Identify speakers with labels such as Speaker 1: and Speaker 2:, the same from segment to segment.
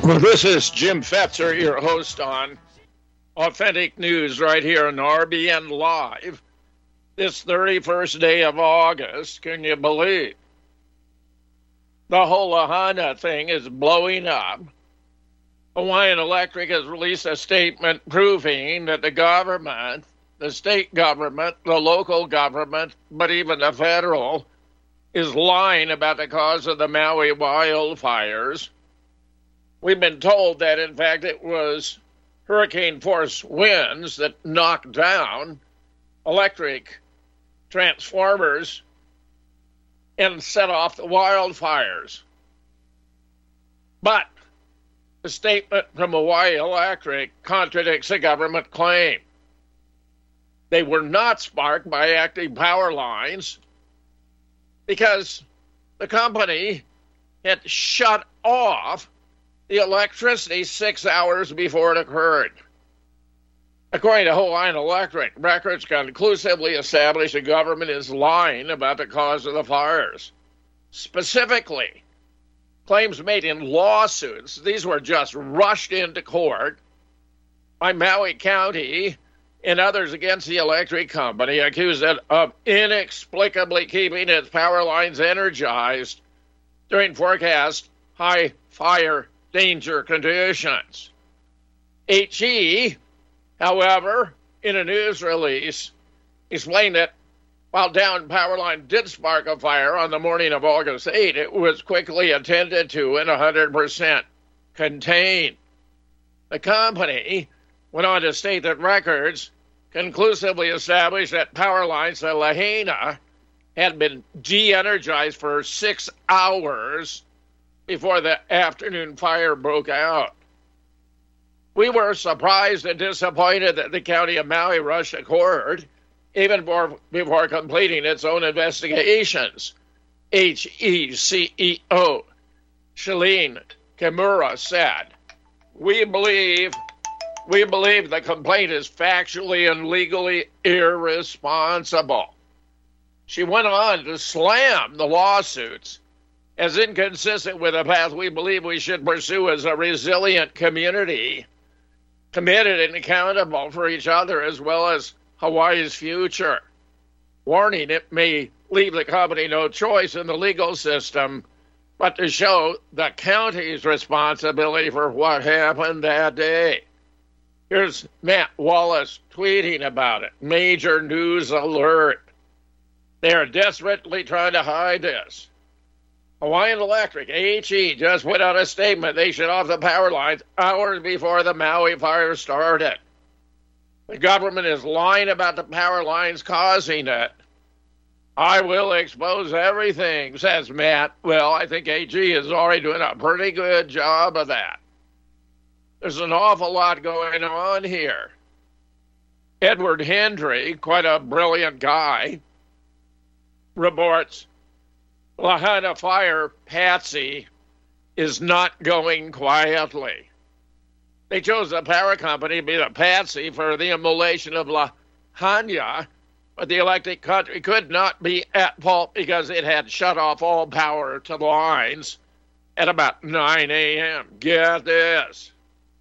Speaker 1: Well, this is Jim Fetzer, your host on Authentic News right here on RBN Live. This 31st day of August, can you believe? The whole Lahaina thing is blowing up. Hawaiian Electric has released a statement proving that the government, the state government, the local government, but even the federal, is lying about the cause of the Maui wildfires. We've been told that, in fact, it was hurricane-force winds that knocked down electric transformers and set off the wildfires. But the statement from Hawaii Electric contradicts the government claim. They were not sparked by active power lines because the company had shut off the electricity 6 hours before it occurred. According to Hawaiian Electric, records conclusively establish the government is lying about the cause of the fires. Specifically, claims made in lawsuits, these were just rushed into court by Maui County and others against the electric company, accused it of inexplicably keeping its power lines energized during forecast high fire danger conditions. HE, however, in a news release, explained that while down power line did spark a fire on the morning of August 8, it was quickly attended to and 100% contained. The company went on to state that records conclusively established that power lines to Lahaina had been de-energized for 6 hours before the afternoon fire broke out. We were surprised and disappointed that the County of Maui rushed to court even before completing its own investigations. HECEO Shalene Kimura said, We believe the complaint is factually and legally irresponsible. She went on to slam the lawsuits as inconsistent with the path we believe we should pursue as a resilient community, committed and accountable for each other as well as Hawaii's future. Warning, it may leave the company no choice in the legal system but to show the county's responsibility for what happened that day. Here's Matt Wallace tweeting about it. Major news alert. They are desperately trying to hide this. Hawaiian Electric, HE, just put out a statement they shut off the power lines hours before the Maui fire started. The government is lying about the power lines causing it. I will expose everything, says Matt. Well, I think HE is already doing a pretty good job of that. There's an awful lot going on here. Edward Hendry, quite a brilliant guy, reports, Lahaina Fire Patsy is not going quietly. They chose the power company to be the patsy for the immolation of Lahaina, but the electric country could not be at fault because it had shut off all power to the lines at about 9 a.m. Get this.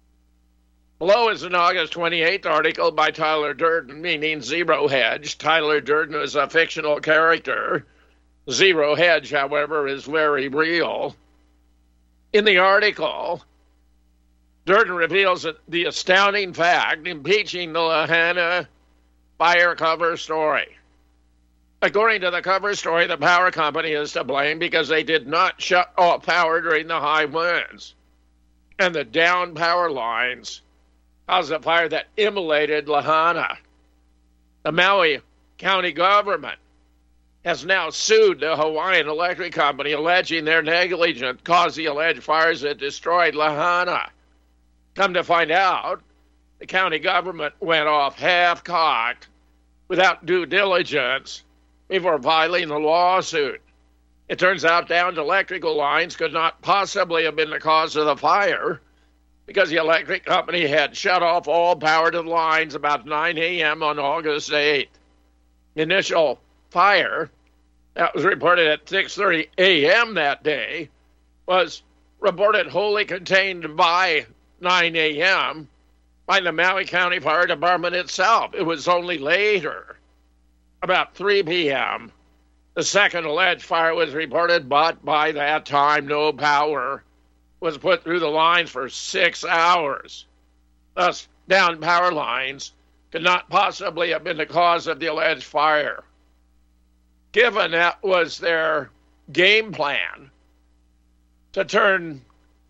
Speaker 1: Below is an August 28th article by Tyler Durden, meaning Zero Hedge. Tyler Durden is a fictional character. Zero Hedge, however, is very real. In the article, Durden reveals the astounding fact impeaching the Lahaina fire cover story. According to the cover story, the power company is to blame because they did not shut off power during the high winds. And the down power lines caused a fire that immolated Lahaina. The Maui County government has now sued the Hawaiian Electric Company, alleging their negligence caused the alleged fires that destroyed Lahaina. Come to find out, the county government went off half-cocked without due diligence before filing the lawsuit. It turns out downed electrical lines could not possibly have been the cause of the fire because the electric company had shut off all power to the lines about 9 a.m. on August 8th. The initial fire that was reported at 6:30 a.m. that day was reported wholly contained by 9 a.m. by the Maui County Fire Department itself. It was only later, about 3 p.m., the second alleged fire was reported, but by that time, no power was put through the lines for 6 hours. Thus, downed power lines could not possibly have been the cause of the alleged fire. Given that was their game plan to turn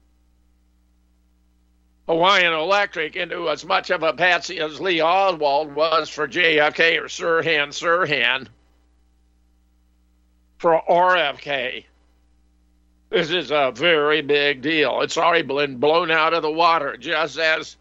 Speaker 1: Hawaiian Electric into as much of a patsy as Lee Oswald was for JFK or Sirhan for RFK. This is a very big deal. It's already been blown out of the water, just as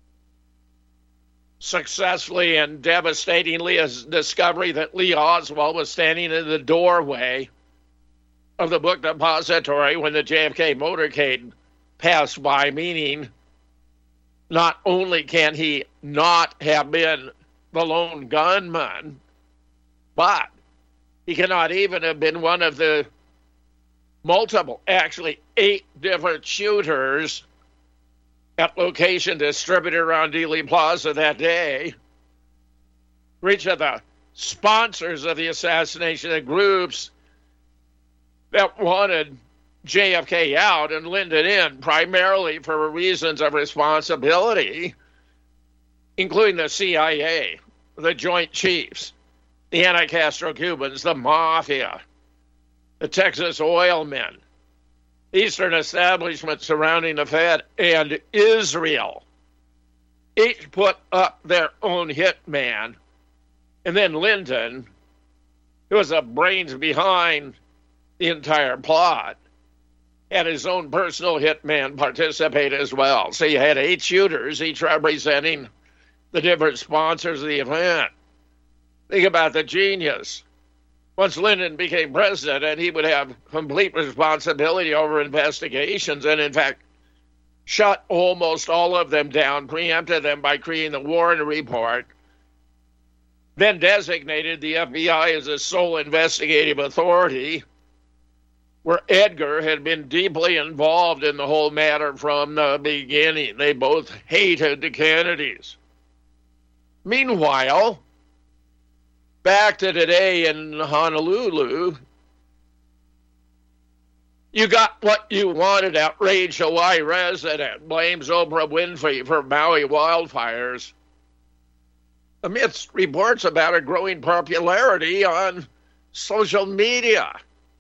Speaker 1: successfully and devastatingly as discovery that Lee Oswald was standing in the doorway of the book depository when the JFK motorcade passed by, meaning not only can he not have been the lone gunman, but he cannot even have been one of the multiple, actually 8 different shooters at location distributed around Dealey Plaza that day. For each of the sponsors of the assassination, the groups that wanted JFK out and Lyndon in, primarily for reasons of responsibility, including the CIA, the Joint Chiefs, the anti-Castro Cubans, the Mafia, the Texas oil men, Eastern establishments surrounding the Fed, and Israel. Each put up their own hitman. And then Lyndon, who was the brains behind the entire plot, had his own personal hitman participate as well. So you had 8 shooters, each representing the different sponsors of the event. Think about the genius. Once Lyndon became president, he would have complete responsibility over investigations and, in fact, shut almost all of them down, preempted them by creating the Warren Report, then designated the FBI as a sole investigative authority, where Edgar had been deeply involved in the whole matter from the beginning. They both hated the Kennedys. Meanwhile, back to today in Honolulu, you got what you wanted. Outraged Hawaii resident blames Oprah Winfrey for Maui wildfires amidst reports about her growing popularity on social media.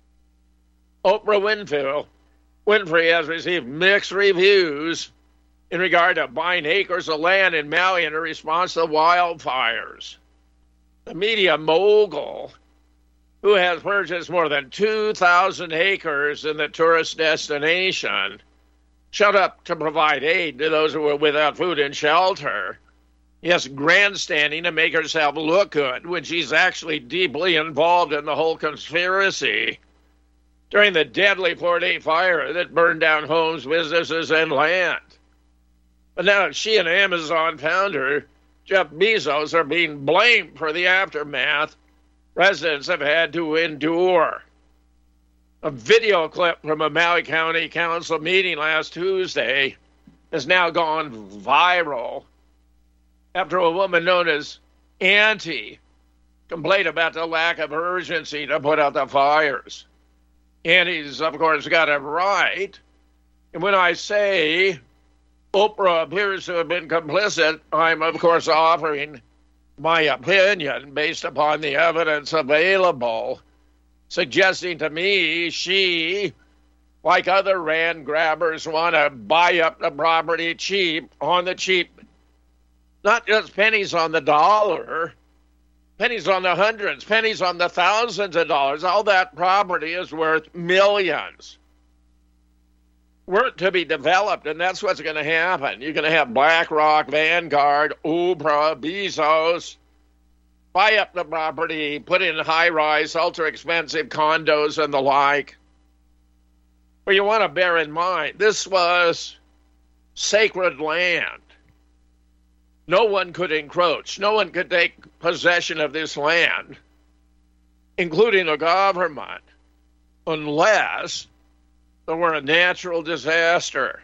Speaker 1: Oprah Winfrey has received mixed reviews in regard to buying acres of land in Maui in response to wildfires. The media mogul, who has purchased more than 2,000 acres in the tourist destination, showed up to provide aid to those who were without food and shelter. Yes, grandstanding to make herself look good when she's actually deeply involved in the whole conspiracy during the deadly 4-day fire that burned down homes, businesses, and land. But now she and Amazon founder Jeff Bezos are being blamed for the aftermath residents have had to endure. A video clip from a Maui County Council meeting last Tuesday has now gone viral after a woman known as Auntie complained about the lack of urgency to put out the fires. Auntie's, of course, got it right. And when I say Oprah appears to have been complicit, I'm, of course, offering my opinion based upon the evidence available, suggesting to me she, like other land grabbers, want to buy up the property cheap, on the cheap. Not just pennies on the dollar, pennies on the hundreds, pennies on the thousands of dollars. All that property is worth millions. Work to be developed, and that's what's going to happen. You're going to have BlackRock, Vanguard, Oprah, Bezos buy up the property, put in high-rise, ultra-expensive condos and the like. But you want to bear in mind, this was sacred land. No one could encroach. No one could take possession of this land, including the government, unless that were a natural disaster.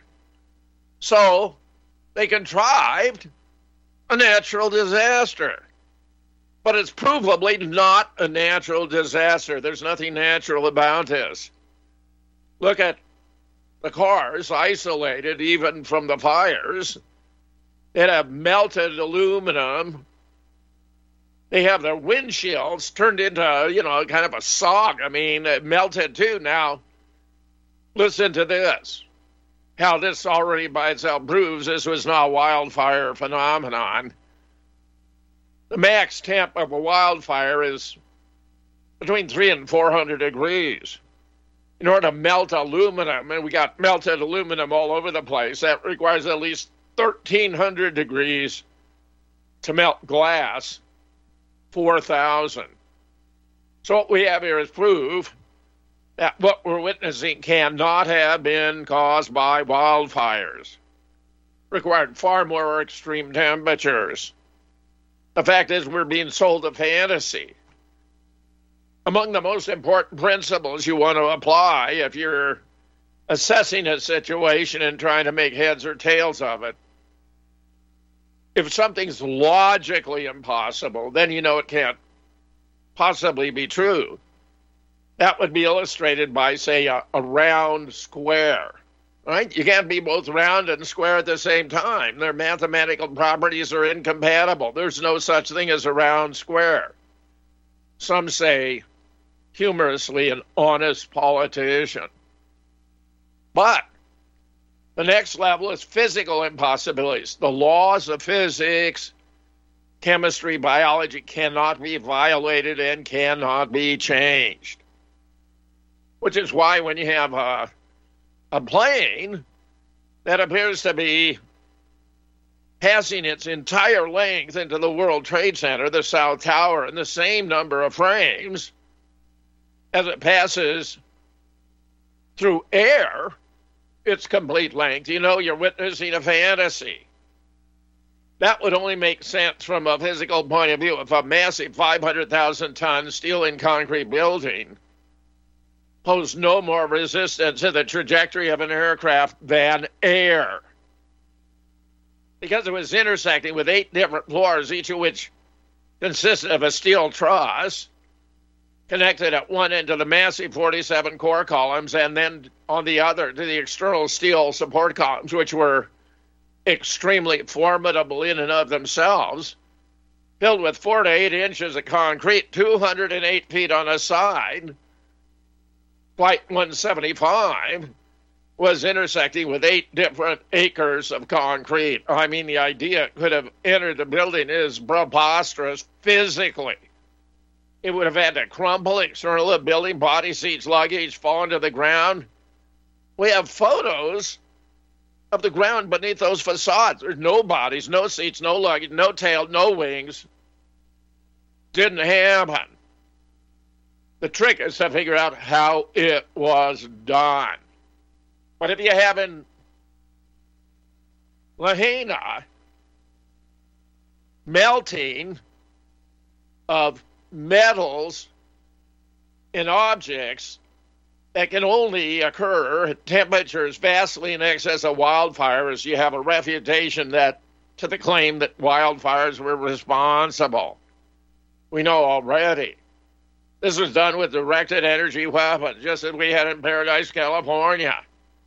Speaker 1: So they contrived a natural disaster. But it's provably not a natural disaster. There's nothing natural about this. Look at the cars isolated even from the fires. They have melted aluminum. They have their windshields turned into, kind of a sog. I mean, melted too. Now, listen to this. How this already by itself proves this was not a wildfire phenomenon. The max temp of a wildfire is between 300 and 400 degrees. In order to melt aluminum, and we got melted aluminum all over the place, that requires at least 1,300 degrees to melt glass, 4,000. So what we have here is proof that what we're witnessing cannot have been caused by wildfires. Required far more extreme temperatures. The fact is we're being sold a fantasy. Among the most important principles you want to apply if you're assessing a situation and trying to make heads or tails of it, if something's logically impossible, then you know it can't possibly be true. That would be illustrated by, say, a round square, right? You can't be both round and square at the same time. Their mathematical properties are incompatible. There's no such thing as a round square. Some say, humorously, an honest politician. But the next level is physical impossibilities. The laws of physics, chemistry, biology cannot be violated and cannot be changed. Which is why when you have a plane that appears to be passing its entire length into the World Trade Center, the South Tower, in the same number of frames as it passes through air, its complete length, you're witnessing a fantasy. That would only make sense from a physical point of view if a massive 500,000-ton steel and concrete building posed no more resistance to the trajectory of an aircraft than air. Because it was intersecting with 8 different floors, each of which consisted of a steel truss, connected at one end to the massive 47 core columns, and then on the other to the external steel support columns, which were extremely formidable in and of themselves, filled with 4 to 8 inches of concrete, 208 feet on a side. Flight 175 was intersecting with 8 different acres of concrete. I mean, the idea it could have entered the building is preposterous physically. It would have had to crumble, external the building, body seats, luggage, fall into the ground. We have photos of the ground beneath those facades. There's no bodies, no seats, no luggage, no tail, no wings. Didn't happen. The trick is to figure out how it was done. But if you have in Lahaina melting of metals in objects that can only occur at temperatures vastly in excess of wildfires, you have a refutation that to the claim that wildfires were responsible. We know already. This was done with directed energy weapons, just as we had in Paradise, California.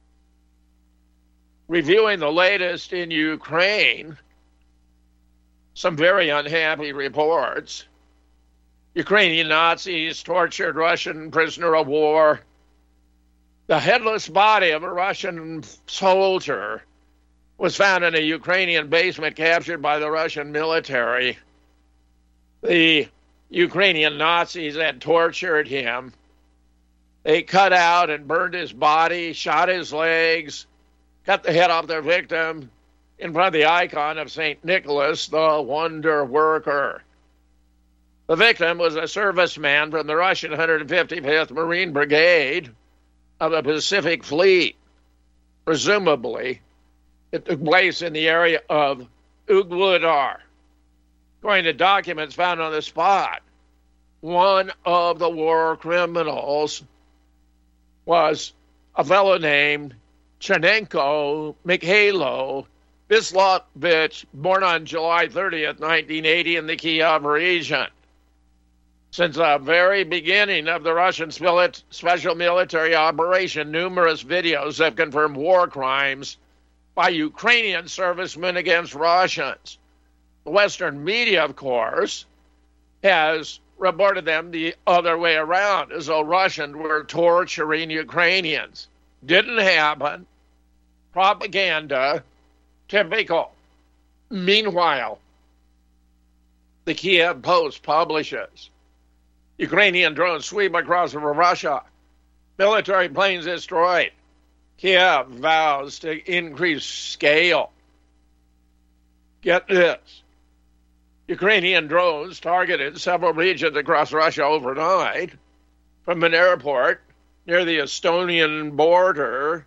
Speaker 1: Reviewing the latest in Ukraine, some very unhappy reports. Ukrainian Nazis tortured Russian prisoner of war. The headless body of a Russian soldier was found in a Ukrainian basement captured by the Russian military. The Ukrainian Nazis had tortured him. They cut out and burned his body, shot his legs, cut the head off their victim in front of the icon of St. Nicholas, the Wonder Worker. The victim was a serviceman from the Russian 155th Marine Brigade of the Pacific Fleet. Presumably, it took place in the area of Ugledar. According to documents found on the spot, one of the war criminals was a fellow named Chenenko Mikhailo Vislavich, born on July 30th, 1980 in the Kiev region. Since the very beginning of the Russian special military operation, numerous videos have confirmed war crimes by Ukrainian servicemen against Russians. The Western media, of course, has reported them the other way around, as though Russians were torturing Ukrainians. Didn't happen. Propaganda, typical. Meanwhile, the Kiev Post publishes Ukrainian drones sweep across Russia. Military planes destroyed. Kiev vows to increase scale. Get this. Ukrainian drones targeted several regions across Russia overnight, from an airport near the Estonian border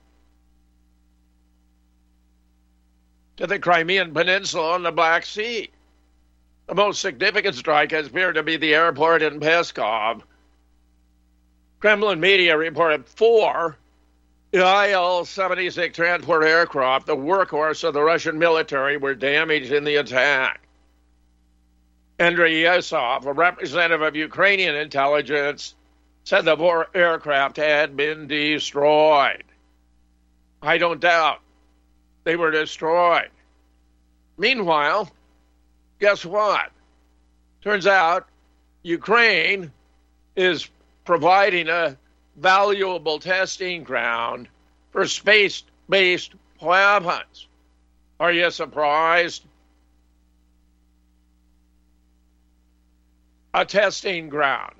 Speaker 1: to the Crimean Peninsula and the Black Sea. The most significant strike has appeared to be the airport in Peskov. Kremlin media reported 4 Il-76 transport aircraft, the workhorse of the Russian military, were damaged in the attack. Andrei Yesov, a representative of Ukrainian intelligence, said the 4 aircraft had been destroyed. I don't doubt they were destroyed. Meanwhile, guess what? Turns out Ukraine is providing a valuable testing ground for space-based weapons. Are you surprised? A testing ground.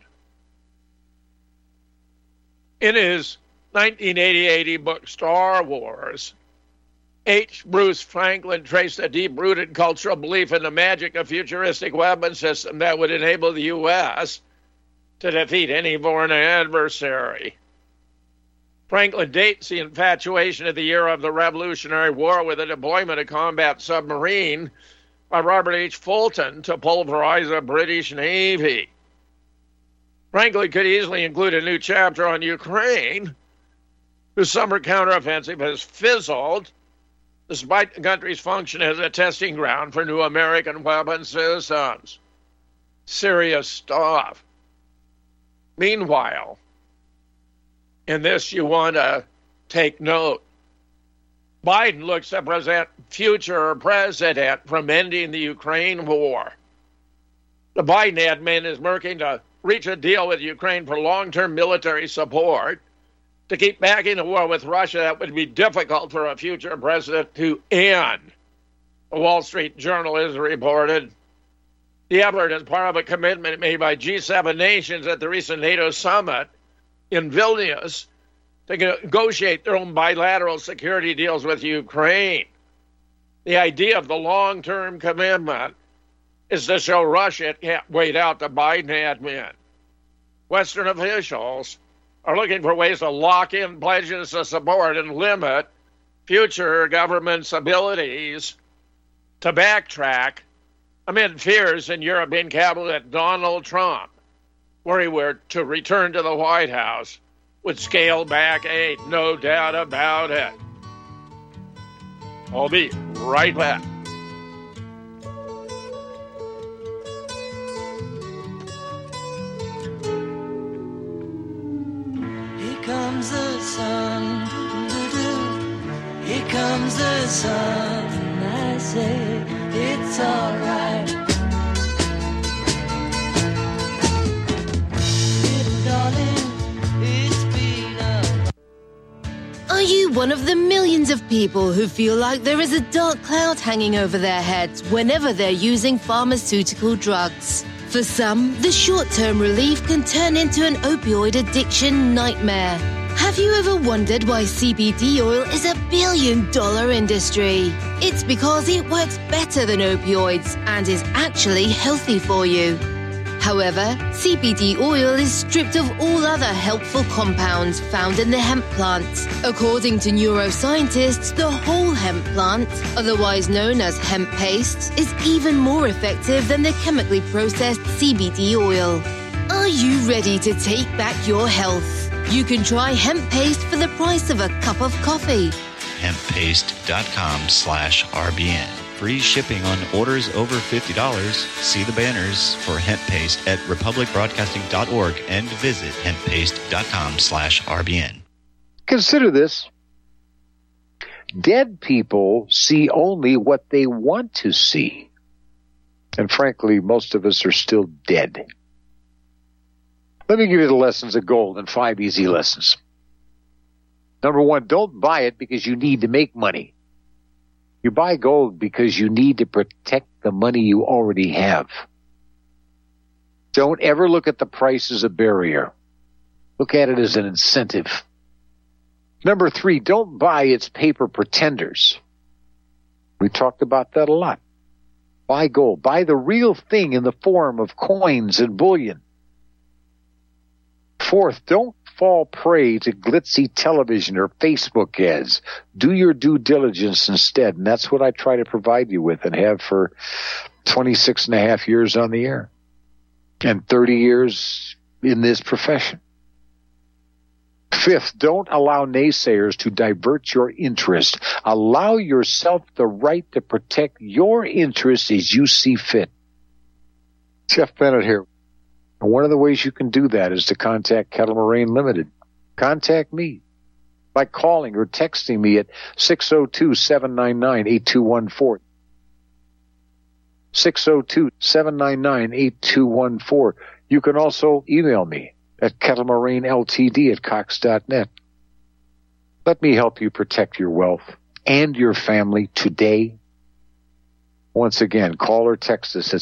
Speaker 1: In his 1980 book, Star Wars, H. Bruce Franklin traced a deep-rooted cultural belief in the magic of futuristic weapon system that would enable the U.S. to defeat any foreign adversary. Franklin dates the infatuation of the era of the Revolutionary War with the deployment of combat submarine by Robert H. Fulton to pulverize the British Navy. Franklin could easily include a new chapter on Ukraine, whose summer counteroffensive has fizzled, despite the country's function as a testing ground for new American weapon systems. Serious stuff. Meanwhile, in this you want to take note, Biden looks to present future president from ending the Ukraine war. The Biden admin is working to reach a deal with Ukraine for long-term military support to keep backing the war with Russia that would be difficult for a future president to end. The Wall Street Journal has reported the effort is part of a commitment made by G7 nations at the recent NATO summit in Vilnius to negotiate their own bilateral security deals with Ukraine. The idea of the long-term commitment is to show Russia it can't wait out the Biden admin. Western officials are looking for ways to lock in pledges of support and limit future government's abilities to backtrack amid fears in European capital that Donald Trump, were he were to return to the White House, would scale back aid, no doubt about it. I'll be right back.
Speaker 2: Here comes the sun, doo-doo. Here comes the sun, and I say it's all right. Little darling, it's been a...
Speaker 3: Are you one of the millions of people who feel like there is a dark cloud hanging over their heads whenever they're using pharmaceutical drugs? For some, the short-term relief can turn into an opioid addiction nightmare. Have you ever wondered why CBD oil is a billion-dollar industry? It's because it works better than opioids and is actually healthy for you. However, CBD oil is stripped of all other helpful compounds found in the hemp plant. According to neuroscientists, the whole hemp plant, otherwise known as hemp paste, is even more effective than the chemically processed CBD oil. Are you ready to take back your health? You can try hemp paste for the price of a cup of coffee.
Speaker 4: Hemppaste.com/RBN. Free shipping on orders over $50. See the banners for hemp paste at republicbroadcasting.org and visit hemppaste.com/RBN.
Speaker 5: Consider this. Dead people see only what they want to see. And frankly, most of us are still dead. Let me give you the lessons of gold in 5 easy lessons. Number 1, don't buy it because you need to make money. You buy gold because you need to protect the money you already have. Don't ever look at the price as a barrier. Look at it as an incentive. Number 3, don't buy its paper pretenders. We talked about that a lot. Buy gold. Buy the real thing in the form of coins and bullion. 4th, don't fall prey to glitzy television or Facebook ads. Do your due diligence instead, and that's what I try to provide you with and have for 26 and a half years on the air and 30 years in this profession. 5th, don't allow naysayers to divert your interest. Allow yourself the right to protect your interests as you see fit. Jeff Bennett here. And one of the ways you can do that is to contact Kettle Moraine Limited. Contact me by calling or texting me at 602-799-8214. 602-799-8214. You can also email me at kettlemaraineltd@cox.net. Let me help you protect your wealth and your family today. Once again, call or text us at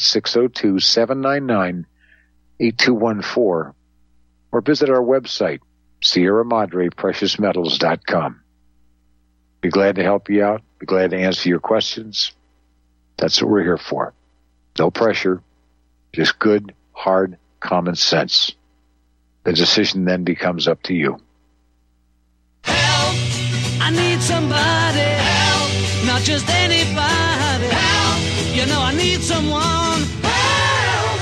Speaker 5: 602-799-8214 or visit our website, Sierra Madre Precious Metals.com. Be glad to help you out. Be glad to answer your questions. That's what we're here for. No pressure, just good, hard, common sense. The decision then becomes up to you.
Speaker 2: Help! I need somebody. Help! Not just anybody. Help! You know I need someone. Help!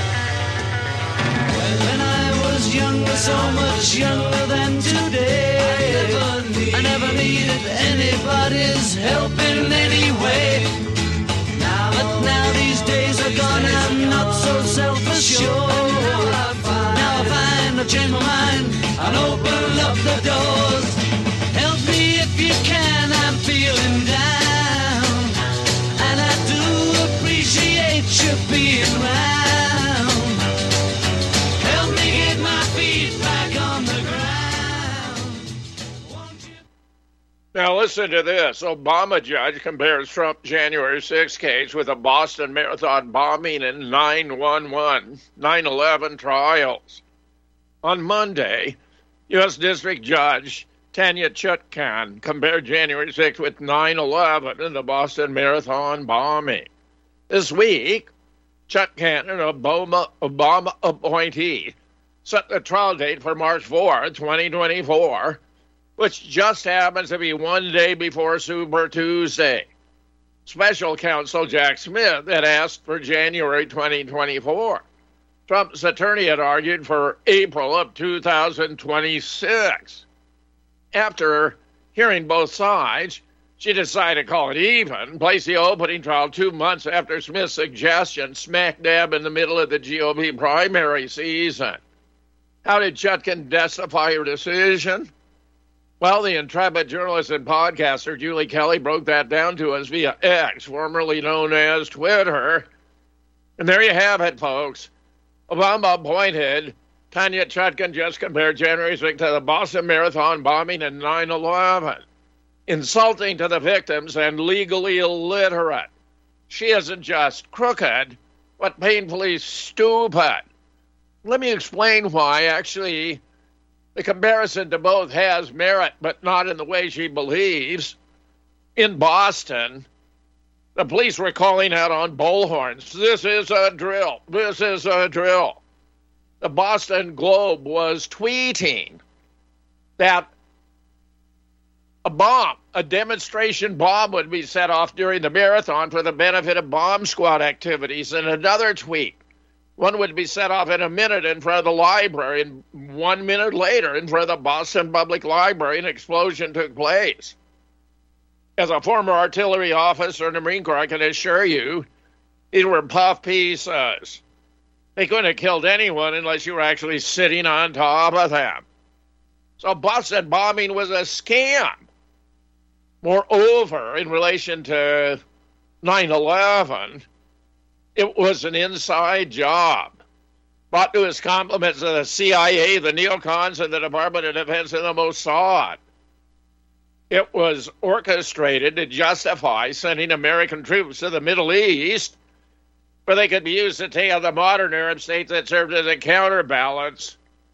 Speaker 2: When I was younger, so much younger than today, I never needed anybody's help in any way. But now these days are gone, I'm not so self-assured. Now I find I've changed my mind and open up the doors. Help me if you can, I'm feeling down, and I do appreciate you being around. Help me get my feet back on the ground. Won't you?
Speaker 1: Now listen to this. Obama judge compares Trump January 6 case with a Boston Marathon bombing and 9/11 trials. On Monday, U.S. District Judge Tanya Chutkan compared January 6 with 9/11 and the Boston Marathon bombing. This week, Chutkan, an Obama appointee, set the trial date for March 4, 2024, which just happens to be one day before Super Tuesday. Special counsel Jack Smith had asked for January 2024. Trump's attorney had argued for April of 2026. After hearing both sides, she decided to call it even, place the opening trial 2 months after Smith's suggestion, smack dab in the middle of the GOP primary season. How did Chutkan justify her decision? Well, the intrepid journalist and podcaster Julie Kelly broke that down to us via X, formerly known as Twitter. And there you have it, folks. Obama appointed Tanya Chutkan just compared January 6 to the Boston Marathon bombing and 9/11. Insulting to the victims and legally illiterate. She isn't just crooked, but painfully stupid. Let me explain why. Actually, the comparison to both has merit, but not in the way she believes. In Boston, the police were calling out on bullhorns, "This is a drill. This is a drill." The Boston Globe was tweeting that a demonstration bomb would be set off during the marathon for the benefit of bomb squad activities. And another tweet One would be set off in a minute in front of the library, and 1 minute later in front of the Boston Public Library, an explosion took place. As a former artillery officer in the Marine Corps, I can assure you, these were puff pieces. They couldn't have killed anyone unless you were actually sitting on top of them. So Boston bombing was a scam. Moreover, in relation to 9/11, it was an inside job. Brought to his compliments of the CIA, the neocons, and the Department of Defense and the Mossad. It was orchestrated to justify sending American troops to the Middle East where they could be used to take out the modern Arab states that served as a counterbalance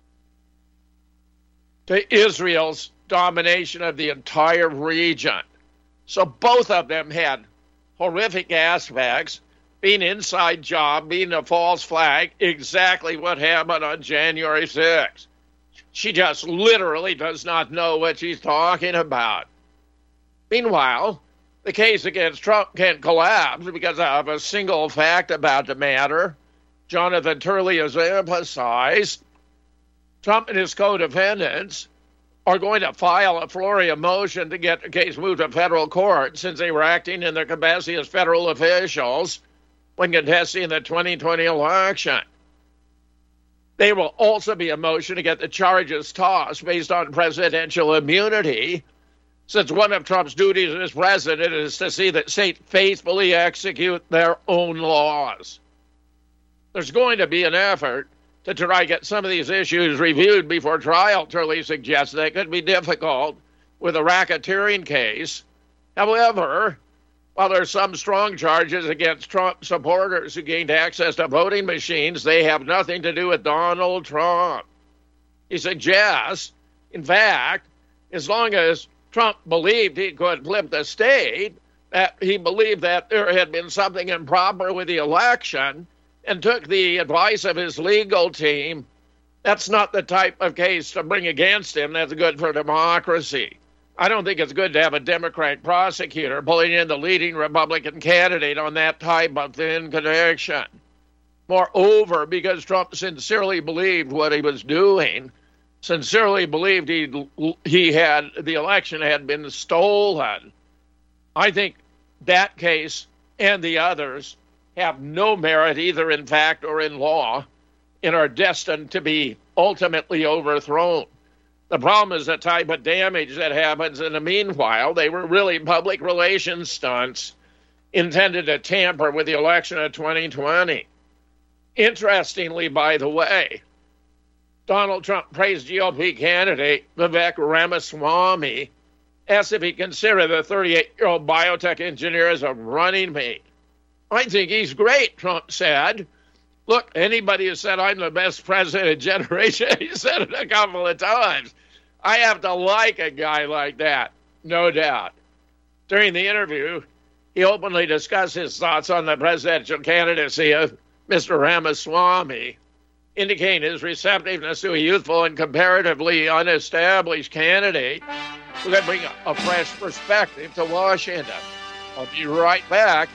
Speaker 1: to Israel's domination of the entire region. So both of them had horrific aspects, being inside job, being a false flag, exactly what happened on January 6th. She just literally does not know what she's talking about. Meanwhile, the case against Trump can't collapse because of a single fact about the matter. Jonathan Turley has emphasized Trump and his co-defendants are going to file a flurry motion to get the case moved to federal court since they were acting in their capacity as federal officials when contesting the 2020 election. There will also be a motion to get the charges tossed based on presidential immunity, since one of Trump's duties as president is to see that states faithfully execute their own laws. There's going to be an effort to try to get some of these issues reviewed before trial, Turley suggests. That could be difficult with a racketeering case. However, while there are some strong charges against Trump supporters who gained access to voting machines, they have nothing to do with Donald Trump. He suggests, in fact, as long as Trump believed he could flip the state, that he believed that there had been something improper with the election and took the advice of his legal team, that's not the type of case to bring against him that's good for democracy. I don't think it's good to have a Democratic prosecutor pulling in the leading Republican candidate on that type of thin connection. Moreover, because Trump sincerely believed what he was doing, sincerely believed he had the election had been stolen, I think that case and the others have no merit either in fact or in law and are destined to be ultimately overthrown. The problem is the type of damage that happens in the meanwhile. They were really public relations stunts intended to tamper with the election of 2020. Interestingly, by the way, Donald Trump praised GOP candidate Vivek Ramaswamy, asked if he considered the 38-year-old biotech engineer as a running mate. I think he's great, Trump said. Look, anybody who said I'm the best president of generation, he said it a couple of times. I have to like a guy like that, no doubt. During the interview, he openly discussed his thoughts on the presidential candidacy of Mr. Ramaswamy, indicating his receptiveness to a youthful and comparatively unestablished candidate who could bring a fresh perspective to Washington. I'll be right back.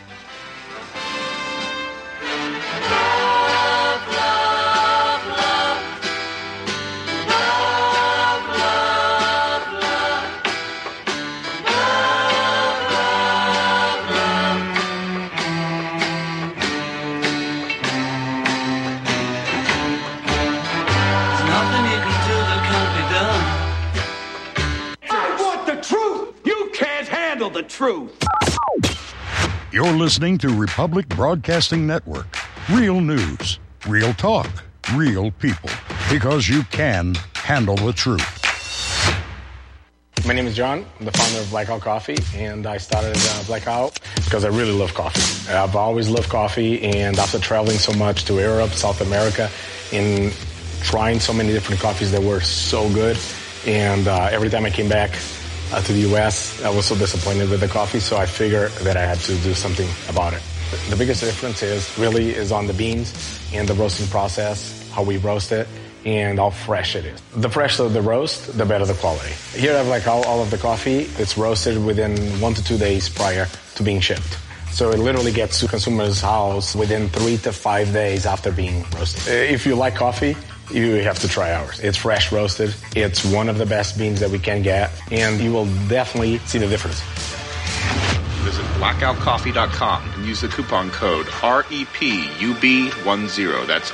Speaker 6: The truth.
Speaker 7: You're listening to Republic Broadcasting Network. Real news, real talk, real people. Because you can handle the truth.
Speaker 8: My name is John. I'm the founder of Blackout Coffee, and I started Blackout because I really love coffee. I've always loved coffee, and after traveling so much to Europe, South America, and trying so many different coffees that were so good, and every time I came back to the U.S., I was so disappointed with the coffee, so I figured that I had to do something about it. The biggest difference is on the beans and the roasting process, how we roast it, and how fresh it is. The fresher the roast, the better the quality. Here I have all of the coffee. It's roasted within 1 to 2 days prior to being shipped. So it literally gets to consumers' house within 3 to 5 days after being roasted. If you like coffee, you have to try ours. It's fresh roasted. It's one of the best beans that we can get, and you will definitely see the difference.
Speaker 9: Visit blackoutcoffee.com and use the coupon code REPUB10. That's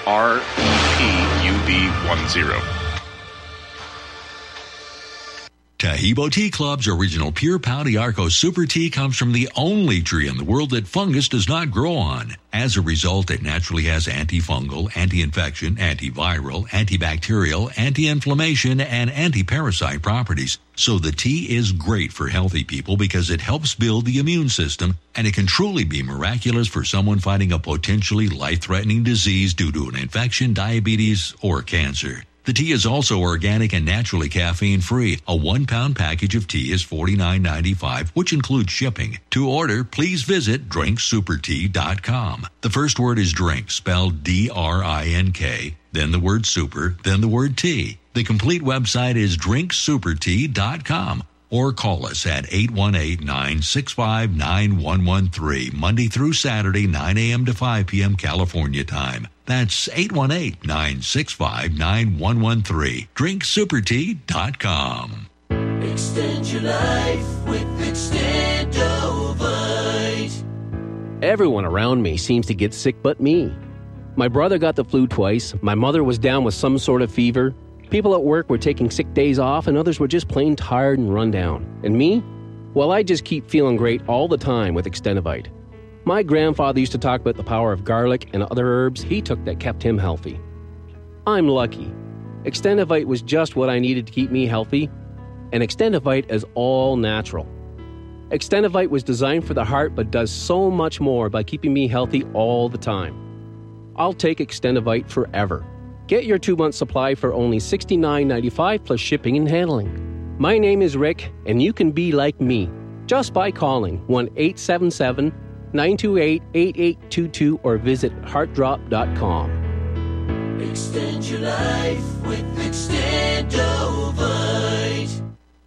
Speaker 9: REPUB10.
Speaker 10: Tahibo Tea Club's original Pure Pau d'Arco Super Tea comes from the only tree in the world that fungus does not grow on. As a result, it naturally has antifungal, anti-infection, antiviral, antibacterial, anti-inflammation, and anti-parasite properties. So the tea is great for healthy people because it helps build the immune system, and it can truly be miraculous for someone fighting a potentially life-threatening disease due to an infection, diabetes, or cancer. The tea is also organic and naturally caffeine-free. A 1-pound package of tea is $49.95, which includes shipping. To order, please visit drinksupertea.com. The first word is drink, spelled D-R-I-N-K, then the word super, then the word tea. The complete website is drinksupertea.com. Or call us at 818-965-9113, Monday through Saturday, 9 a.m. to 5 p.m. California time. That's 818-965-9113. DrinkSuperTea.com.
Speaker 2: Extend your life with Extendovite.
Speaker 11: Everyone around me seems to get sick but me. My brother got the flu twice, my mother was down with some sort of fever, people at work were taking sick days off, and others were just plain tired and run down. And me? Well, I just keep feeling great all the time with Extendovite. My grandfather used to talk about the power of garlic and other herbs he took that kept him healthy. I'm lucky. Extendovite was just what I needed to keep me healthy, and Extendovite is all natural. Extendovite was designed for the heart but does so much more by keeping me healthy all the time. I'll take Extendovite forever. Get your 2-month supply for only $69.95 plus shipping and handling. My name is Rick, and you can be like me just by calling 1-877-928-8822 or visit heartdrop.com.
Speaker 2: Extend your life with Extendovite.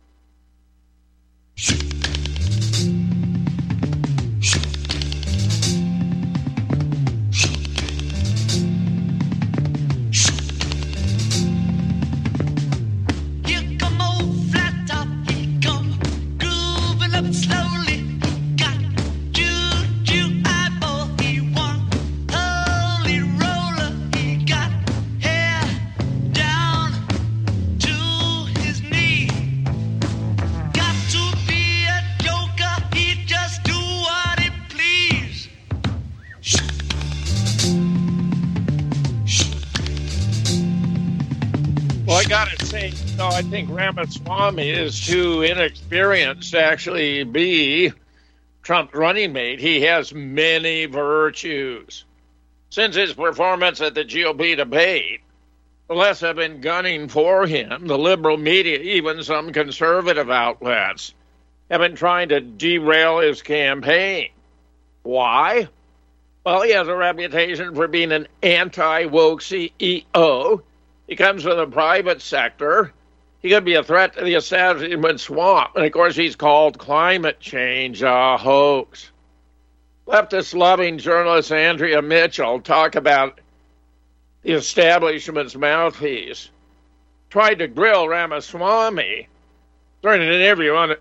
Speaker 1: I gotta say, no, I think Ramaswamy is too inexperienced to actually be Trump's running mate. He has many virtues. Since his performance at the GOP debate, the left have been gunning for him. The liberal media, even some conservative outlets, have been trying to derail his campaign. Why? Well, he has a reputation for being an anti-woke CEO. He comes from the private sector. He could be a threat to the establishment swamp. And, of course, he's called climate change a hoax. Leftist-loving journalist Andrea Mitchell talked about the establishment's mouthpiece. Tried to grill Ramaswamy during an interview on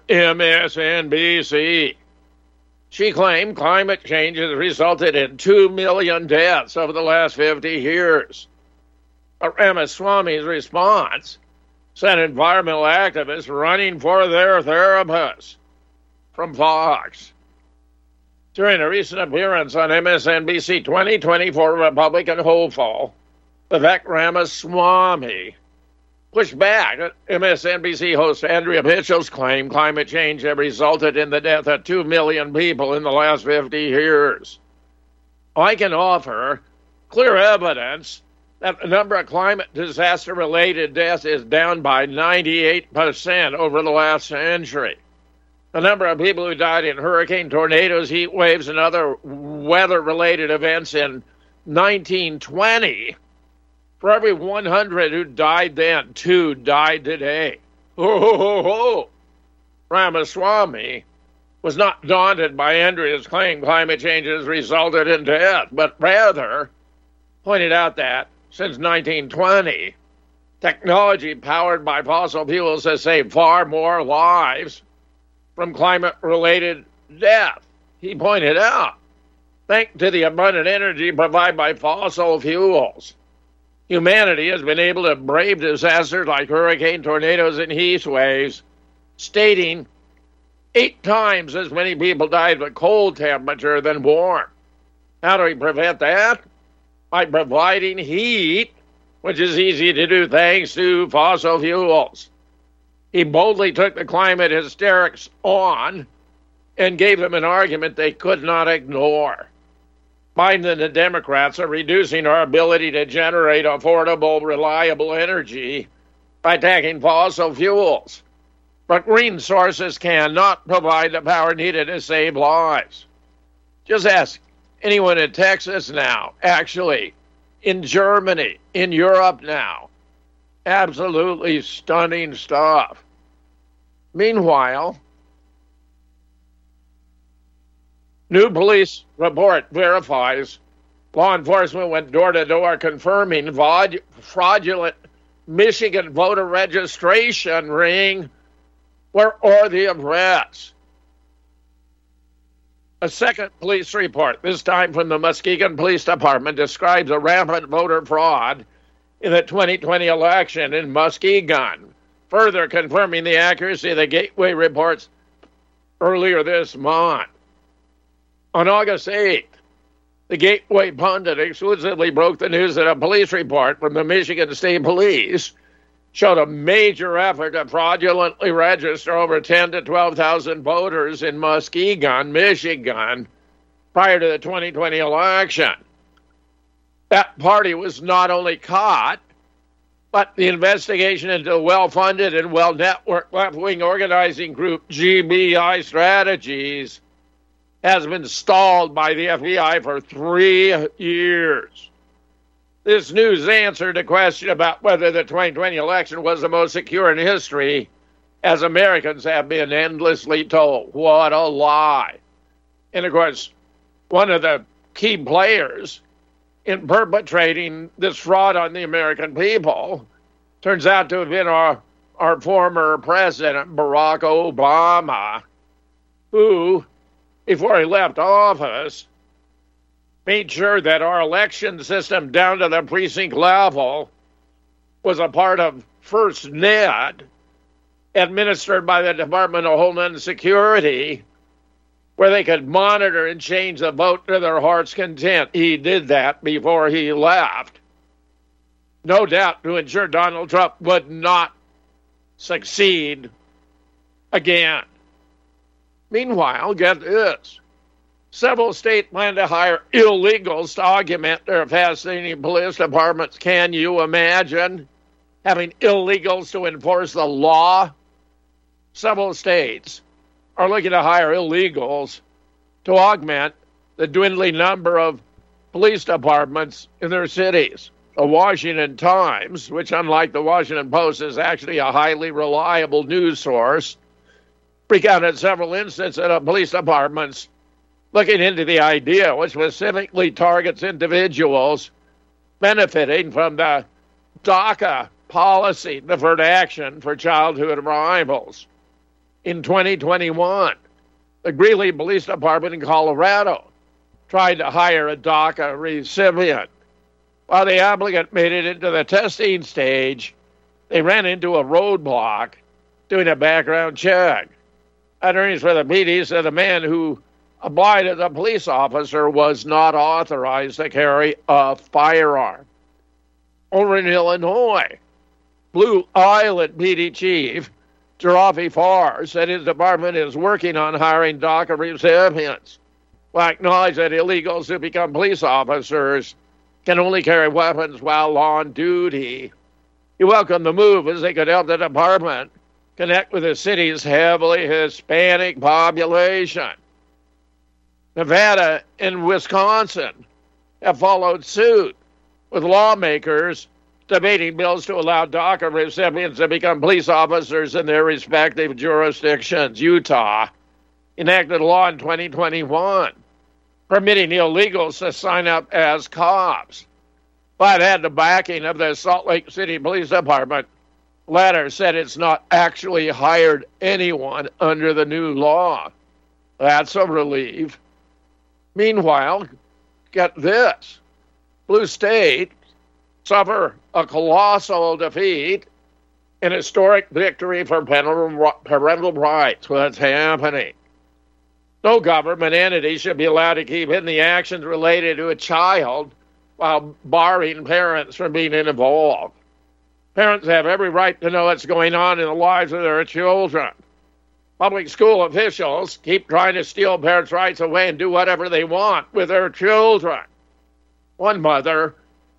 Speaker 1: MSNBC. She claimed climate change has resulted in 2 million deaths over the last 50 years. But Ramaswamy's response sent environmental activists running for their therapists from Fox. During a recent appearance on MSNBC 2024 Republican hopeful, Vivek Ramaswamy pushed back at MSNBC host Andrea Mitchell's claim climate change had resulted in the death of 2 million people in the last 50 years. I can offer clear evidence that the number of climate disaster-related deaths is down by 98% over the last century. The number of people who died in hurricane, tornadoes, heat waves, and other weather-related events in 1920, for every 100 who died then, 2 died today. Ho, ho, ho, ho. Ramaswamy was not daunted by Andrea's claim climate change has resulted in death, but rather pointed out that since 1920, technology powered by fossil fuels has saved far more lives from climate-related death. He pointed out, thanks to the abundant energy provided by fossil fuels, humanity has been able to brave disasters like hurricane, tornadoes, and heat waves, stating 8 times as many people died with cold temperature than warm. How do we prevent that? By providing heat, which is easy to do thanks to fossil fuels. He boldly took the climate hysterics on and gave them an argument they could not ignore. Biden and the Democrats are reducing our ability to generate affordable, reliable energy by attacking fossil fuels. But green sources cannot provide the power needed to save lives. Just ask anyone in Texas now, actually, in Germany, in Europe now. Absolutely stunning stuff. Meanwhile, new police report verifies law enforcement went door to door confirming fraudulent Michigan voter registration ring were worthy of arrest. A second police report, this time from the Muskegon Police Department, describes a rampant voter fraud in the 2020 election in Muskegon, further confirming the accuracy of the Gateway reports earlier this month. On August 8th, the Gateway pundit exclusively broke the news that a police report from the Michigan State Police showed a major effort to fraudulently register over 10,000 to 12,000 voters in Muskegon, Michigan, prior to the 2020 election. That party was not only caught, but the investigation into the well-funded and well-networked left-wing organizing group GBI Strategies has been stalled by the FBI for 3 years. This news answered a question about whether the 2020 election was the most secure in history, as Americans have been endlessly told. What a lie. And of course, one of the key players in perpetrating this fraud on the American people turns out to have been our former president, Barack Obama, who, before he left office, made sure that our election system down to the precinct level was a part of FirstNet, administered by the Department of Homeland Security, where they could monitor and change the vote to their heart's content. He did that before he left, no doubt to ensure Donald Trump would not succeed again. Meanwhile, get this. Several states plan to hire illegals to augment their fascinating police departments. Can you imagine having illegals to enforce the law? Several states are looking to hire illegals to augment the dwindling number of police departments in their cities. The Washington Times, which unlike the Washington Post is actually a highly reliable news source, recounted several instances of police departments looking into the idea, which specifically targets individuals benefiting from the DACA policy, deferred action for childhood arrivals. In 2021, the Greeley Police Department in Colorado tried to hire a DACA recipient. While the applicant made it into the testing stage, they ran into a roadblock doing a background check. Attorneys for the PD said the man who applied as a police officer was not authorized to carry a firearm. Over in Illinois, Blue Island PD Chief Jarafi Farr said his department is working on hiring DACA recipients. Will acknowledge that illegals who become police officers can only carry weapons while on duty. He welcomed the move as they could help the department connect with the city's heavily Hispanic population. Nevada and Wisconsin have followed suit, with lawmakers debating bills to allow DACA recipients to become police officers in their respective jurisdictions. Utah enacted a law in 2021 permitting illegals to sign up as cops, but had the backing of the Salt Lake City Police Department. Letter said it's not actually hired anyone under the new law. That's a relief. Meanwhile, get this. Blue State suffer a colossal defeat, an historic victory for parental rights. What's happening? No government entity should be allowed to keep hidden the actions related to a child while barring parents from being involved. Parents have every right to know what's going on in the lives of their children. Public school officials keep trying to steal parents' rights away and do whatever they want with their children. One mother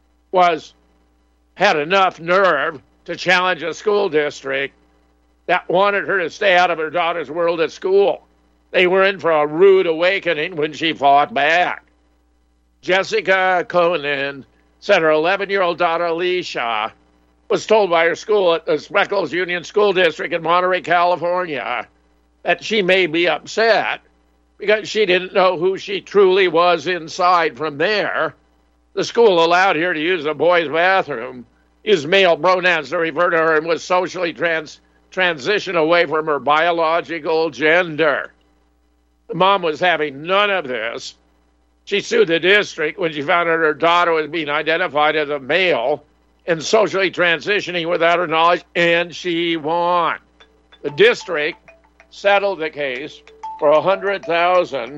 Speaker 1: had enough nerve to challenge a school district that wanted her to stay out of her daughter's world at school. They were in for a rude awakening when she fought back. Jessica Conan said her 11-year-old daughter, Alicia, was told by her school at the Spreckles Union School District in Monterey, California, that she may be upset because she didn't know who she truly was inside. From there, the school allowed her to use the boys' bathroom, use male pronouns to refer to her, and was socially transition away from her biological gender. The mom was having none of this. She sued the district when she found out her daughter was being identified as a male and socially transitioning without her knowledge, and she won. The district settled the case for $100,000.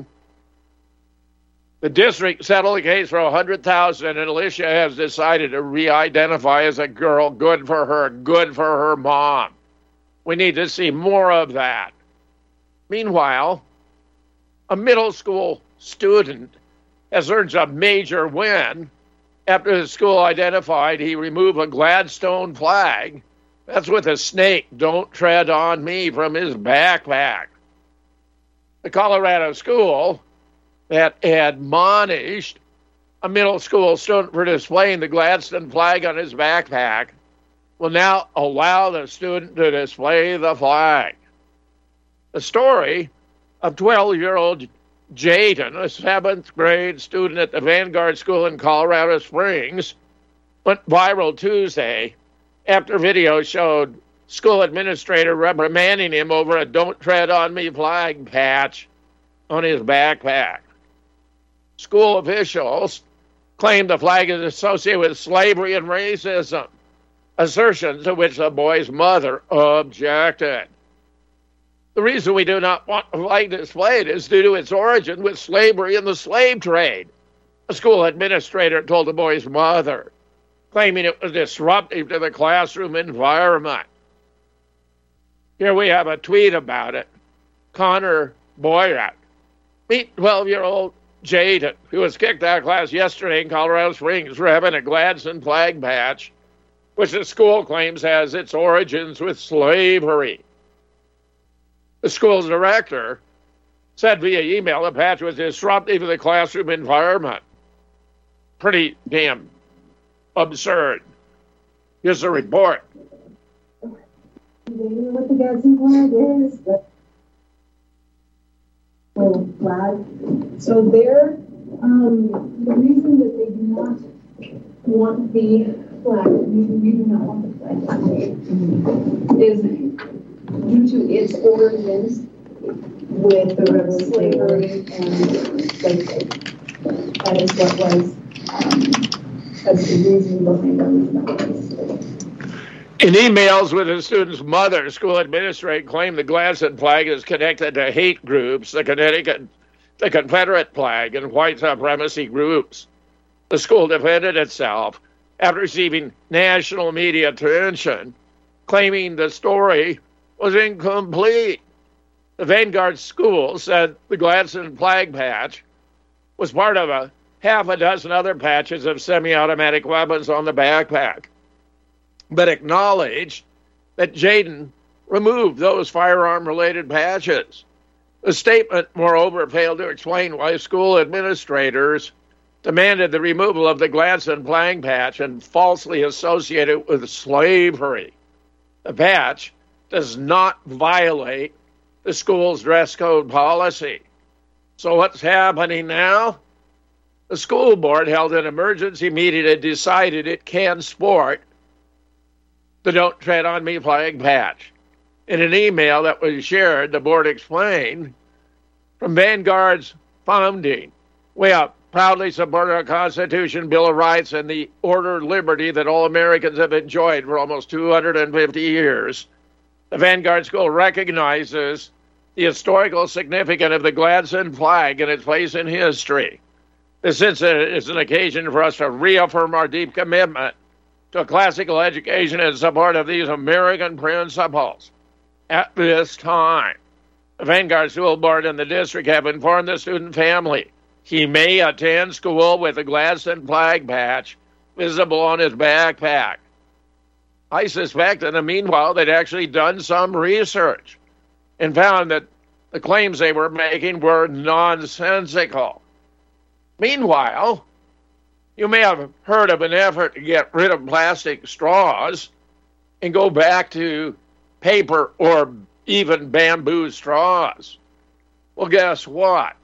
Speaker 1: The district settled the case for $100,000, and Alicia has decided to re-identify as a girl. Good for her mom. We need to see more of that. Meanwhile, a middle school student has earned a major win after the school identified he removed a Gladstone flag. That's with a snake, "Don't tread on me," from his backpack. The Colorado school that admonished a middle school student for displaying the Gladstone flag on his backpack will now allow the student to display the flag. The story of 12-year-old Jaden, a 7th grade student at the Vanguard School in Colorado Springs, went viral Tuesday after video showed school administrator reprimanding him over a "Don't Tread on Me" flag patch on his backpack. School officials claim the flag is associated with slavery and racism, assertions to which the boy's mother objected. The reason we do not want the flag displayed is due to its origin with slavery and the slave trade, a school administrator told the boy's mother, claiming it was disruptive to the classroom environment. Here we have a tweet about it. Connor Boyrat. Meet 12-year-old Jaden, who was kicked out of class yesterday in Colorado Springs for having a Gladstone flag patch, which the school claims has its origins with slavery. The school's director said via email the patch was disruptive to the classroom environment. Pretty damn absurd. Here's the report.
Speaker 12: What the Gadsden flag is, the flag. So they're the reason that they do not want the flag, we do not want the flag is due to its origins with the rebel slavery and slave trade. That is what was that's the reason behind the original.
Speaker 1: In emails with the student's mother, school administrators claim the Gladstone flag is connected to hate groups, the Confederate flag, and white supremacy groups. The school defended itself after receiving national media attention, claiming the story was incomplete. The Vanguard School said the Gladstone flag patch was part of a half a dozen other patches of semi-automatic weapons on the backpack, but acknowledged that Jaden removed those firearm-related patches. The statement, moreover, failed to explain why school administrators demanded the removal of the Gladstone flag patch and falsely associated it with slavery. The patch does not violate the school's dress code policy. So what's happening now? The school board held an emergency meeting and decided it can sport the Don't Tread on Me flag patch. In an email that was shared, the board explained, from Vanguard's founding, we have proudly supported our Constitution, Bill of Rights, and the order of liberty that all Americans have enjoyed for almost 250 years. The Vanguard School recognizes the historical significance of the Gladstone flag and its place in history. This incident is an occasion for us to reaffirm our deep commitment to a classical education in support of these American principles. At this time, the Vanguard School Board and the district have informed the student family he may attend school with a Gladstone flag patch visible on his backpack. I suspect in the meanwhile they'd actually done some research and found that the claims they were making were nonsensical. Meanwhile, you may have heard of an effort to get rid of plastic straws and go back to paper or even bamboo straws. Well, guess what?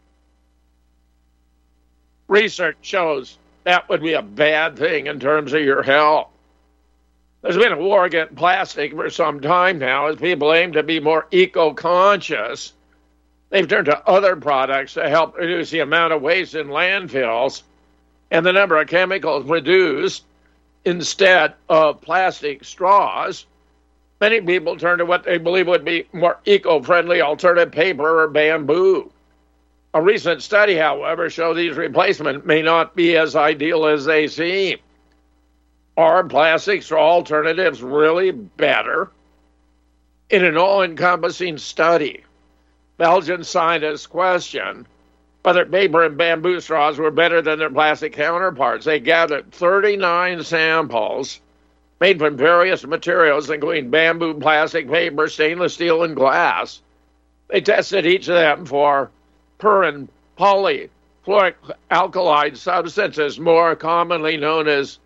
Speaker 1: Research shows that would be a bad thing in terms of your health. There's been a war against plastic for some time now as people aim to be more eco-conscious. They've turned to other products to help reduce the amount of waste in landfills and the number of chemicals reduced instead of plastic straws. Many people turn to what they believe would be more eco-friendly alternative paper or bamboo. A recent study, however, showed these replacements may not be as ideal as they seem. Are plastic straw alternatives really better? In an all-encompassing study, Belgian scientists questioned whether paper and bamboo straws were better than their plastic counterparts. They gathered 39 samples made from various materials, including bamboo, plastic, paper, stainless steel, and glass. They tested each of them for per and polyfluoric alkylide substances, more commonly known as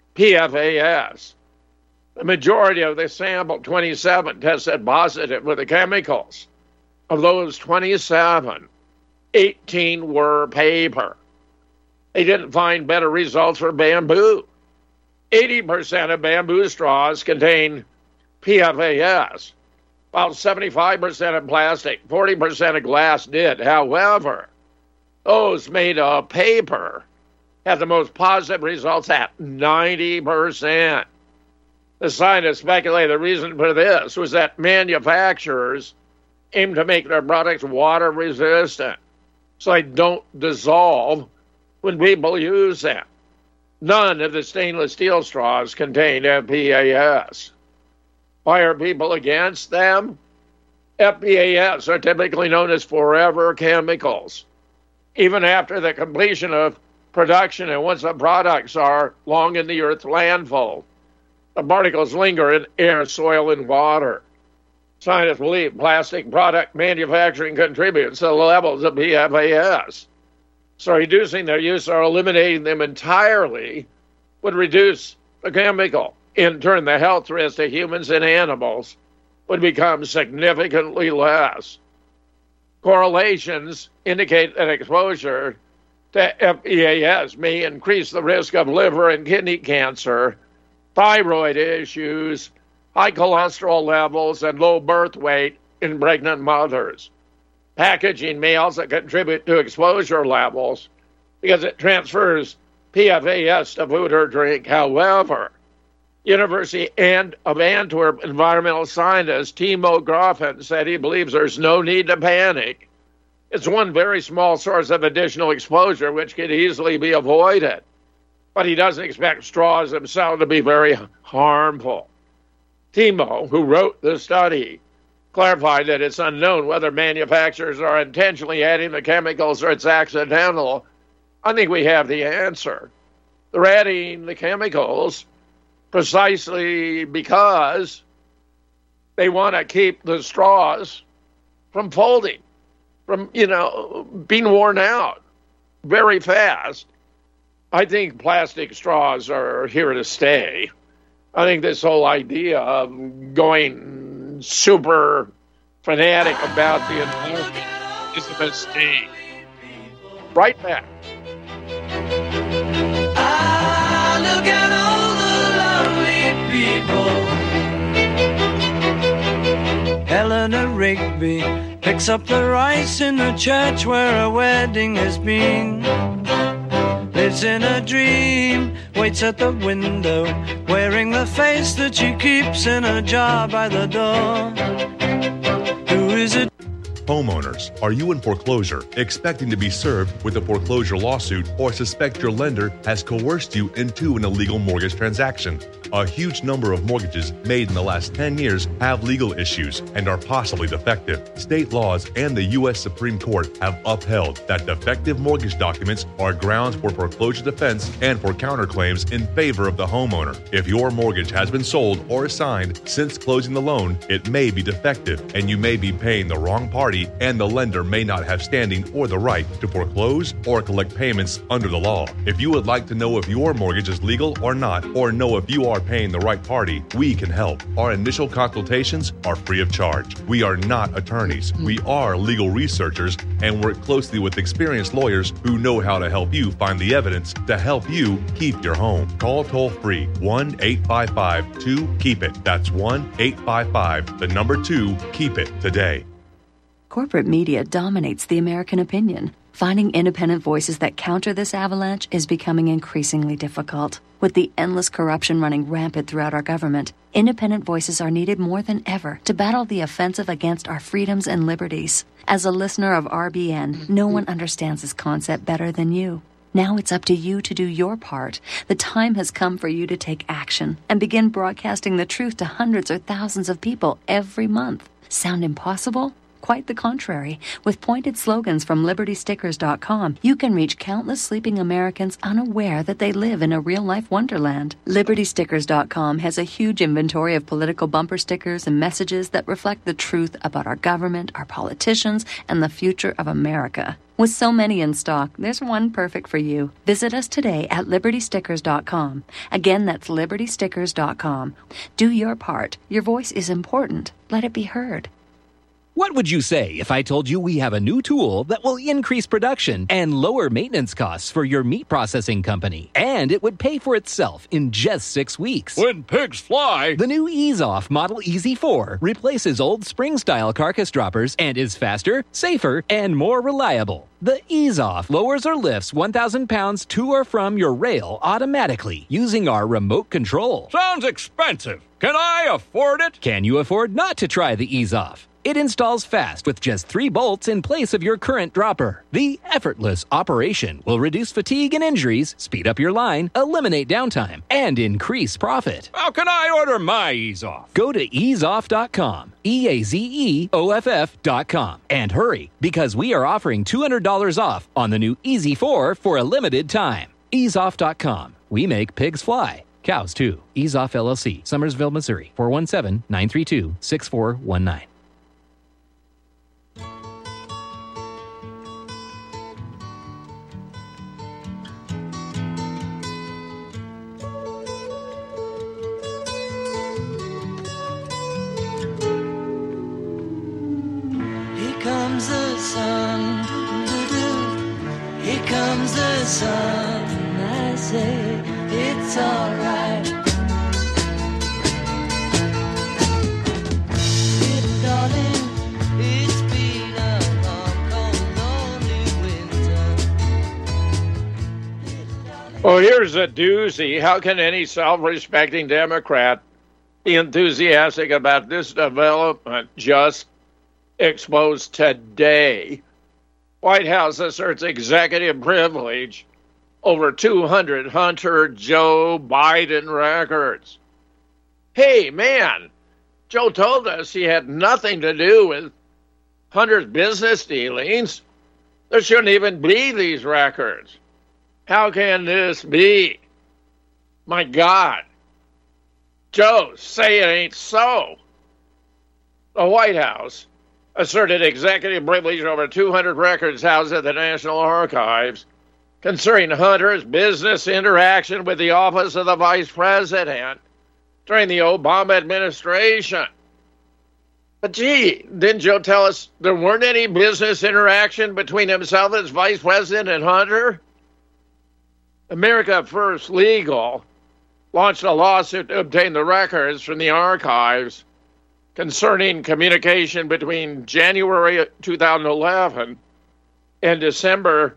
Speaker 1: PFAS. The majority of the sample, 27, tested positive with the chemicals. Of those 27, 18 were paper. They didn't find better results for bamboo. 80% of bamboo straws contain PFAS, while 75% of plastic, 40% of glass did. However, those made of paper had the most positive results at 90%. The scientists speculate the reason for this was that manufacturers aim to make their products water resistant so they don't dissolve when people use them. None of the stainless steel straws contain PFAS. Why are people against them? PFAS are typically known as forever chemicals. Even after the completion of production and once the products are long in the earth's landfill, the particles linger in air, soil, and water. Scientists believe plastic product manufacturing contributes to the levels of PFAS. So reducing their use or eliminating them entirely would reduce the chemical. In turn, the health risk to humans and animals would become significantly less. Correlations indicate that exposure to PFAS may increase the risk of liver and kidney cancer, thyroid issues, high cholesterol levels, and low birth weight in pregnant mothers. Packaging may also contribute to exposure levels because it transfers PFAS to food or drink. However, University of Antwerp environmental scientist Timo Grafen said he believes there's no need to panic. It's one very small source of additional exposure which could easily be avoided. But he doesn't expect straws themselves to be very harmful. Timo, who wrote the study, clarified that it's unknown whether manufacturers are intentionally adding the chemicals or it's accidental. I think we have the answer. They're adding the chemicals precisely because they want to keep the straws from folding, from, being worn out very fast. I think plastic straws are here to stay. I think this whole idea of going super fanatic about the environment is a mistake. Right back.
Speaker 2: Look at all the lonely people. Eleanor Rigby picks up the rice in the church where a wedding has been. Lives in a dream, waits at the window, wearing the face that she keeps in a jar by the door. Who is it?
Speaker 13: Homeowners, are you in foreclosure, expecting to be served with a foreclosure lawsuit, or suspect your lender has coerced you into an illegal mortgage transaction? A huge number of mortgages made in the last 10 years have legal issues and are possibly defective. State laws and the U.S. Supreme Court have upheld that defective mortgage documents are grounds for foreclosure defense and for counterclaims in favor of the homeowner. If your mortgage has been sold or assigned since closing the loan, it may be defective and you may be paying the wrong party, and the lender may not have standing or the right to foreclose or collect payments under the law. If you would like to know if your mortgage is legal or not, or know if you are paying the right party, we can help. Our initial consultations are free of charge. We are not attorneys. We are legal researchers and work closely with experienced lawyers who know how to help you find the evidence to help you keep your home. Call toll-free 1-855-2-KEEP-IT. That's 1-855-2-KEEP-IT today.
Speaker 14: Corporate media dominates the American opinion. Finding independent voices that counter this avalanche is becoming increasingly difficult. With the endless corruption running rampant throughout our government, independent voices are needed more than ever to battle the offensive against our freedoms and liberties. As a listener of RBN, no one understands this concept better than you. Now it's up to you to do your part. The time has come for you to take action and begin broadcasting the truth to hundreds or thousands of people every month. Sound impossible? Quite the contrary. With pointed slogans from LibertyStickers.com, you can reach countless sleeping Americans unaware that they live in a real-life wonderland. LibertyStickers.com has a huge inventory of political bumper stickers and messages that reflect the truth about our government, our politicians, and the future of America. With so many in stock, there's one perfect for you. Visit us today at LibertyStickers.com. Again, that's LibertyStickers.com. Do your part. Your voice is important. Let it be heard.
Speaker 15: What would you say if I told you we have a new tool that will increase production and lower maintenance costs for your meat processing company? And it would pay for itself in just 6 weeks.
Speaker 1: When pigs fly!
Speaker 15: The new EaseOff Model Easy 4 replaces old spring-style carcass droppers and is faster, safer, and more reliable. The EaseOff lowers or lifts 1,000 pounds to or from your rail automatically using our remote control.
Speaker 1: Sounds expensive. Can I afford it?
Speaker 15: Can you afford not to try the EaseOff? It installs fast with just 3 bolts in place of your current dropper. The effortless operation will reduce fatigue and injuries, speed up your line, eliminate downtime, and increase profit.
Speaker 1: How can I order my EaseOff?
Speaker 15: Go to easeoff.com, EAZEOFF.com, and hurry, because we are offering $200 off on the new Easy 4 for a limited time. Easeoff.com. We make pigs fly. Cows, too. EaseOff LLC, Summersville, Missouri, 417-932-6419.
Speaker 2: Comes the sun, doo-doo-doo. Here comes the sun, I say it's alright. Darling, it's been a long, cold, lonely winter.
Speaker 1: Well, here's a doozy. How can any self-respecting Democrat be enthusiastic about this development just exposed today? White House asserts executive privilege over 200 Hunter Joe Biden records. Hey, man, Joe told us he had nothing to do with Hunter's business dealings. There shouldn't even be these records. How can this be? My God. Joe, say it ain't so. The White House asserted executive privilege over 200 records housed at the National Archives concerning Hunter's business interaction with the office of the Vice President during the Obama administration. But gee, didn't Joe tell us there weren't any business interaction between himself as vice president and Hunter? America First Legal launched a lawsuit to obtain the records from the archives concerning communication between January 2011 and December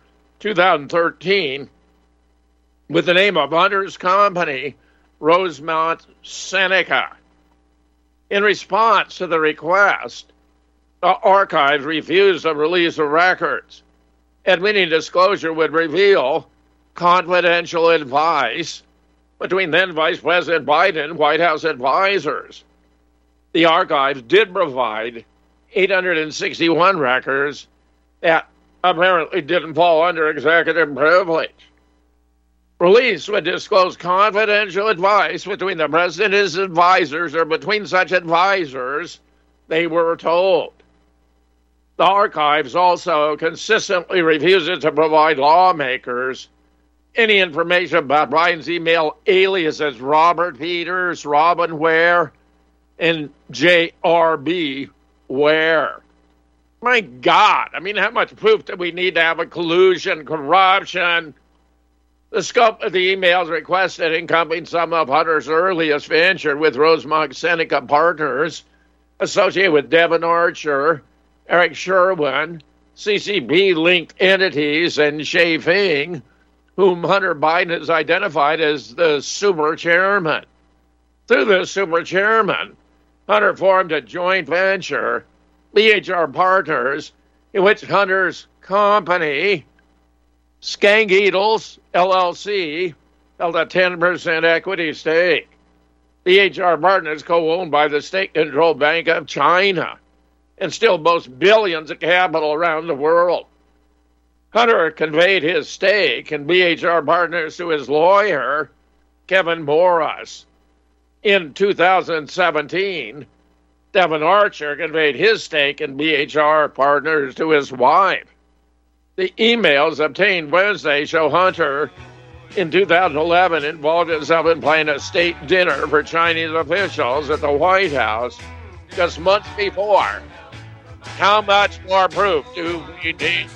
Speaker 1: 2013 with the name of Hunter's company, Rosemont Seneca. In response to the request, the archives refused to release the records, admitting disclosure would reveal confidential advice between then Vice President Biden and White House advisors. The archives did provide 861 records that apparently didn't fall under executive privilege. Release would disclose confidential advice between the president and his advisors or between such advisors, they were told. The archives also consistently refuses to provide lawmakers any information about Biden's email aliases Robert Peters, Robin Ware, and J.R.B. Ware. My God, I mean, how much proof do we need to have a collusion, corruption? The scope of the emails requested encompassing some of Hunter's earliest venture with Rosemont Seneca Partners, associated with Devon Archer, Eric Sherwin, CCP-linked entities, and Shay Fing, whom Hunter Biden has identified as the super chairman. Through the super chairman, Hunter formed a joint venture, BHR Partners, in which Hunter's company, Skangeedles LLC, held a 10% equity stake. BHR Partners, co-owned by the state-controlled Bank of China, and still boasts billions of capital around the world. Hunter conveyed his stake in BHR Partners to his lawyer, Kevin Morris. In 2017, Devon Archer conveyed his stake in BHR Partners to his wife. The emails obtained Wednesday show Hunter, in 2011, involved himself in planning a state dinner for Chinese officials at the White House just months before. How much more proof do we need?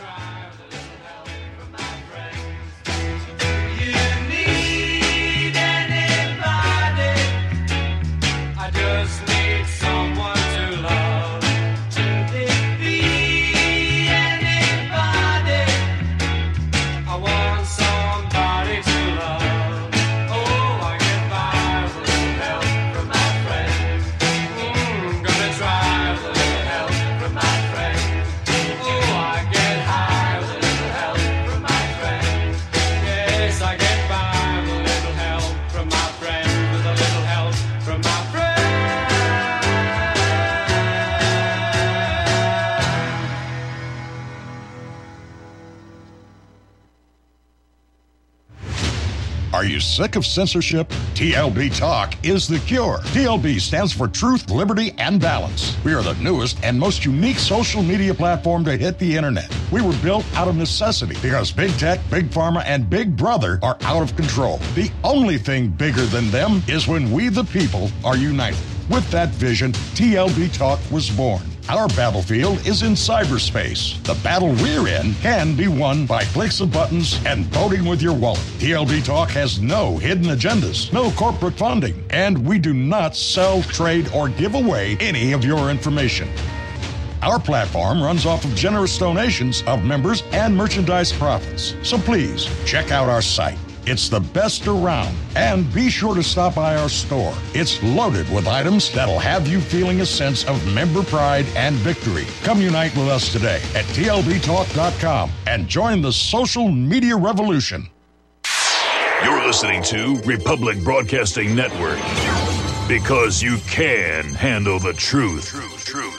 Speaker 2: Just need someone to love. Could it be anybody? I want somebody to love. Oh, I get by with a little help from my friend. Gonna try with a little help from my friend. Oh, I get high with a little help from my friend. Yes, I get by with a little help from my friend. With a little help from my friend.
Speaker 7: Are you sick of censorship? TLB Talk is the cure. TLB stands for Truth, Liberty, and Balance. We are the newest and most unique social media platform to hit the internet. We were built out of necessity because Big Tech, Big Pharma, and Big Brother are out of control. The only thing bigger than them is when we, the people, are united. With that vision, TLB Talk was born. Our battlefield is in cyberspace. The battle we're in can be won by clicks of buttons and voting with your wallet. TLB Talk has no hidden agendas, no corporate funding, and we do not sell, trade, or give away any of your information. Our platform runs off of generous donations of members and merchandise profits. So please, check out our site. It's the best around. And be sure to stop by our store. It's loaded with items that'll have you feeling a sense of member pride and victory. Come unite with us today at TLBTalk.com and join the social media revolution.
Speaker 16: You're listening to Republic Broadcasting Network. Because you can handle the truth.